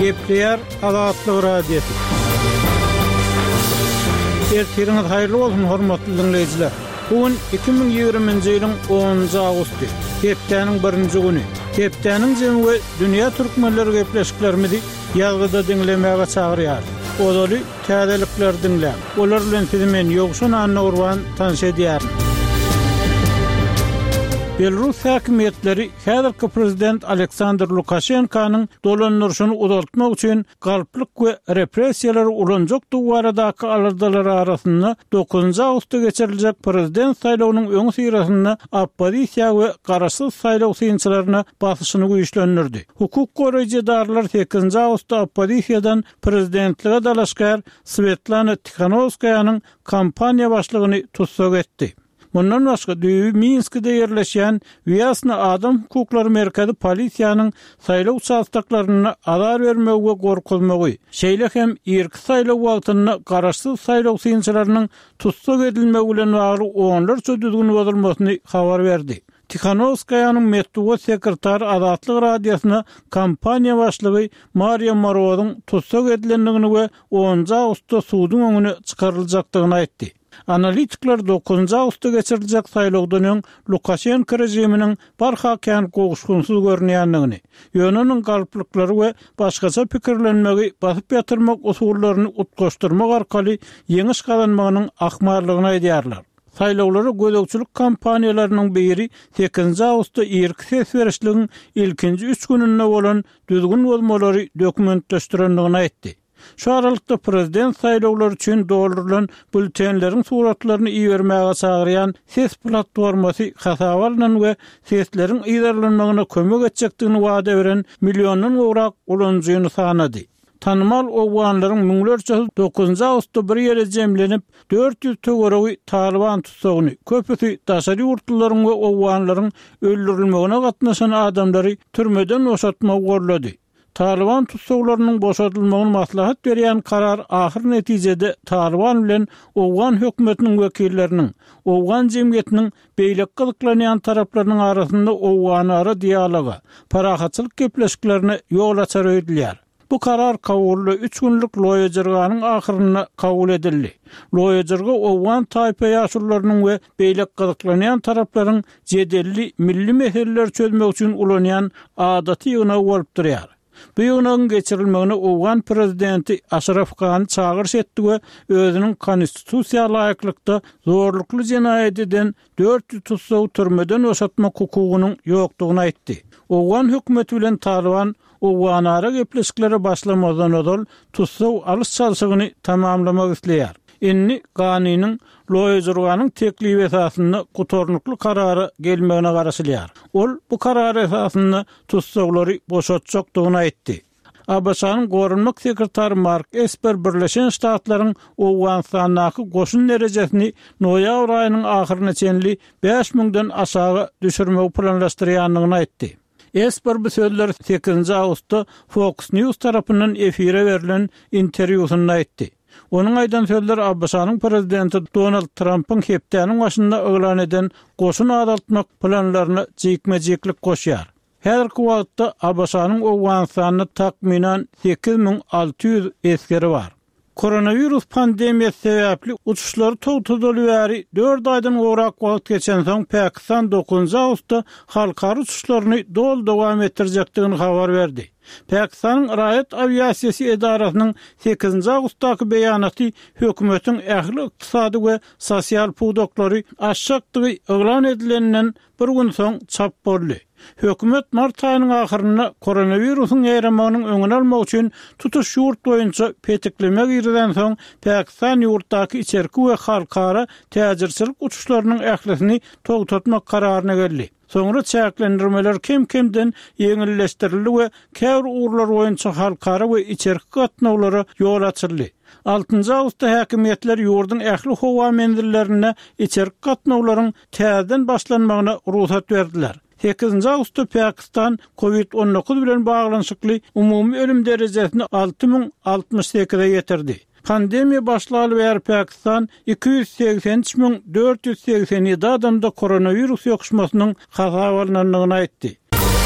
Gepleyer Azatlyk radiosu. Ertiriniz hayırlı olsun hormatly dinleyijiler. Bugün 2020-nji ýylyň 10-njy awgusty. Hepdeniň 1-nji güni. Hepdeniň jemgy dünýä türkmenleri gepleşiklerimizi ýazgyda dinlemäge çagyrýar. Olaly täzelikler dinlän. Olar bilen siziň ýogşun anna urban tanış edýär. Belarus häkimetleri häzirki prezident Aleksandr Lukashenkanyň dolanýaryşyny uzaltmak üçin galplyk we repressiýalar ulanjakdy baradaky alardalar arasynda 9-njy awgustda geçiriljek prezident saýlawynyň öňü syrasynda oppozisiýa we garaşsyz saýlaw synçylaryna basyşyny güýçlendirdi. Hukuk goraýjydarlar 8-nji awgustda oppozisiýadan prezidentlige dalaşgar Svetlana Tikhanovskaýanyň kampaniýa başlygyny tutsak etdi. Bundan başga Minskde yerleşen Vyasna Adam Hukukları Merkezi polisiýanyň saýlaw участоklaryna azar bermegi we gorkuzmagy, şeýle hem erki saýlaw wagtyny garaşsyz saýlaw synçylarynyň tutsak edilmegi bilen bagly onlarça düzgün bozulmasyny habar berdi. Tikhanovskaýanyň metduwa sekretary Azatlyk radiosyna kampaniýa başlygy Maria Morozowyň tutsak edilendigini we 10-njy awgustda suwdyň öňüne çykaryljakdygyny aýtdy. Analitikler 9-njy awgustda geçiriljek saýlawdan öň Lukashenko rejiminiň barhakän goguşgunsyz görnýändigini, ýönenin galplyklary we başgaça pikirlenmegi basyp ýatyrmak usullaryny utgaşdyrmak arkaly ýeňiş kazanmagynyň akmarlygyny aýdýarlar. Saýlawlara gözegçilik kampaniýalarynyň biri 8-nji awgustda erki ses berişligiň ilkinji 3 gününde bolan düzgün bolmalary dokumentleşdirendigini aýtdy. Şu aralykda prezident saýlawlary üçin doldurulan bültenleriň suratlaryny iýermäge çagyrýan ses platformasy hasabalynan we sesleriň iýerlenmegine kömek etjekdigini wada beren milliondan gowrak ulanjyny sanady. Tanmal owganlaryň müňlerçe 9-njy awgustda bir ýere jemlenip 400 töweregi Taliban tutsagyny, köpüsi daşary ýurtlaryň we owganlaryň öldürilmegine gatnaşan adamlary türmeden boşatmak gorlady. Taliban tutsaglarynyň boşatylmagyny maslahat berýän karar ahir netijede Taliban bilen owgan hökümetiniň wekilleriniň, owgan jemgyýetiniň beýlek gyzyklanýan taraplarynyň arasynda owgan-ara dialoga, parahatçylyk gepleşiklerine ýol açar öýdülýär. Bu karar kabully 3 günlük loýajyrganyň ahyryna kabul edildi. Loýajyrga owgan taýpa ýaşurlarynyň we beýlek gyzyklanýan taraplaryň jedelli milli meseleler çözmek üçin ulanýan adaty ýygyna bolup durýar. Bu ýygynyň geçirilmegine owgan prezidenti Ashraf Gany çagyrş etdi we özüniň konstitusiýa laýyklykda zorlukly jenaýet eden 400 tutsaw türmeden boşatmak hukugynyň ýokdugyny aýtdy. Owgan hökümeti bilen Taliban owgan-ara gepleşikleri başlamadan ödül tutsaw alys çalşygyny tamamlamak isleýär. Inni Ganynyň loýajyrganyň teklibi esasynda gutornukly karary gelmegine garaşylýar. Ol bu karary esasynda tutsaglary boşatjakdygyny aýtdy. Abaşanyň gorunmak sekretary Mark Esper Birleşen Ştatlaryň Owganistanyň goşun derejesini noýabr aýynyň ahyryna çenli 5000-den aşağı düşürmegi planlaşdyrýanlygyny aýtdy. Esper bu sözler 8-nji awgustda Fox News tarapyndan efire berilen interwýusynda aýtdy. Onun aýdan sözler Abaşanyň prezidenti Donald Trump'yň hepdeniň başynda öňlen eden goşun adaltmak planlaryny jekme-jeklik goşýar. Häzirki wagtda Abaşanyň Owganistanyna takminan 8600 eskeri bar. Koronavirus pandemiýasy sebäpli uçuşlary togtadylýary 4 aýdan gowrak wagt geçen soň Pakistan 9-njy awgustda halkary uçuşlaryny dowam etdirjekdigini habar berdi. Pakistanyň Raýat Aviasiýasy Edarasynyň 8-nji awgustdaky beýanaty hökümetiň ähli ykdysady we sosial pudoklary aşjakdygy eglan edilenden bir gün soň çap boldy. Hökümet mart aýynyň ahyryna koronawirusyň ýaýramagynyň öňüni almak üçin tutuş ýurt boýunça petiklemek ýerden soň Pakistan ýurtdaky içerki we halkara täzirçilik uçuşlarynyň ählisini togtatmak kararyna geldi. Soňra çäklendirmeler kim-kimden ýeňilleşdirildi we käbir urlar boýunça halkara we içerki gatnawlara ýol açyldy. 6-njy awgustda häkimetler ýurdun ähli howa mendillerine içerki gatnawlaryň täzeden başlanmagyna ruhsat berdiler. 8-nji awgustda Pakistan COVID-19 bilen baglanyşykly umumy ölüm derejesini 6068-e ýetirdi. Pandemiya başlaly bäri Pakistan 283.487 adamda koronavirus ýokuşmasynyň hasabalananyny aýtdy.